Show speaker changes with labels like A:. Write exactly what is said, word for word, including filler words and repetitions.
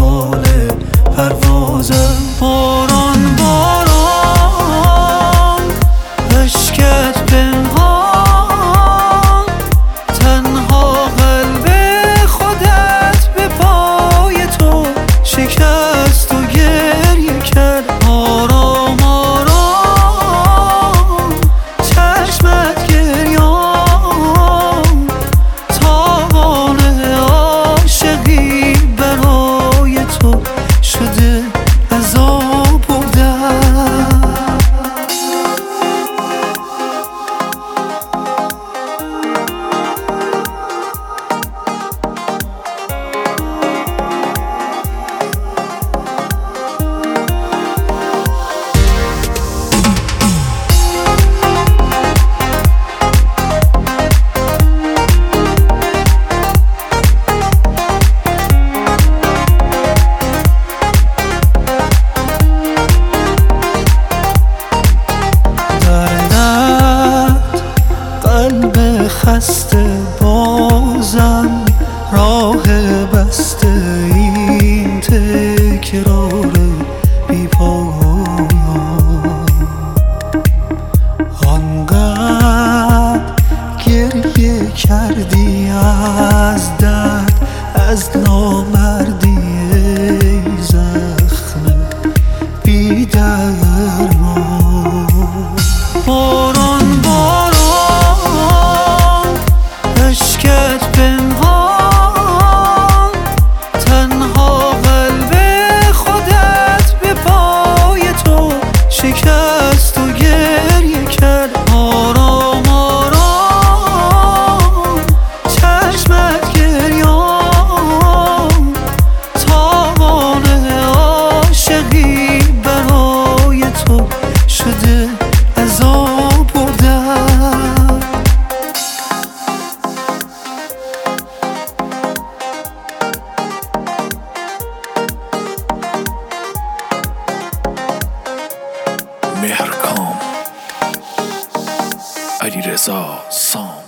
A: حال پروازم. باران باران اشکت پنهان، تنها قلب خودت به پای تو شکست و گریه کرد. آرام آرام چشمت گریان، تاوان عاشقی برای تو شده عذاب و درد. قلب خسته بازم راه بسته، این تکرار بی پایان. آنقدر گریه کردی از درد، از نامردی، ای زخم بی درمان. باران باران اشکت پنهان، تنها قلب خودت به پای تو شکست و گریه کرد. آرام آرام چشمت گریان، تاوان عاشقی برای تو شده عذاب و درد.
B: مهرکام، علیرضا سام.